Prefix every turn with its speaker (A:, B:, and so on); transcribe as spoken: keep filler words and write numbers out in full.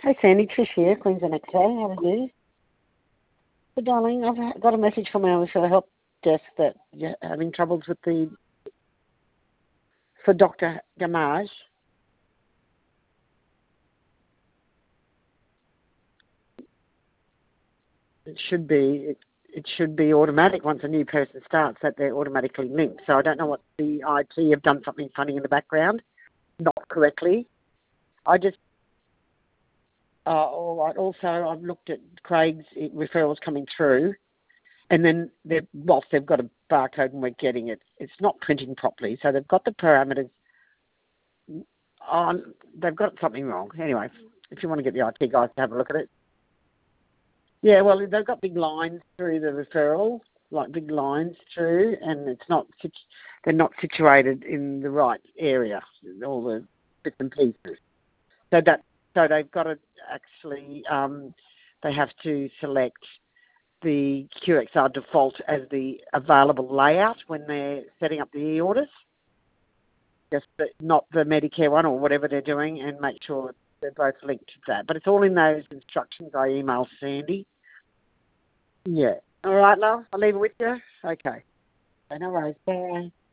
A: Hey Sandy, Trish here, Queensland X-ray. How are you? Well, darling, I've ha- got a message from our referral help desk that you're having troubles with the, for Doctor Gamage. It should be, it, it should be automatic once a new person starts that they're automatically linked. So I don't know what the I T have done something funny in the background, not correctly. I just, uh, all right, also I've looked at Craig's referrals coming through. And then, they've, whilst they've got a barcode and we're getting it, it's not printing properly. So they've got the parameters on. They've got something wrong. Anyway, if you want to get the I T guys to have a look at it. Yeah, well, they've got big lines through the referral, like big lines through, and it's not. They're not situated in the right area. All the bits and pieces. So that. So they've got to actually. Um, they have to select the Q X R default as the available layout when they're setting up the e-orders, just the, not the Medicare one or whatever they're doing, and make sure they're both linked to that. But it's all in those instructions I emailed Sandy. Yeah. All right, love. I'll leave it with you. Okay. No worries. Bye.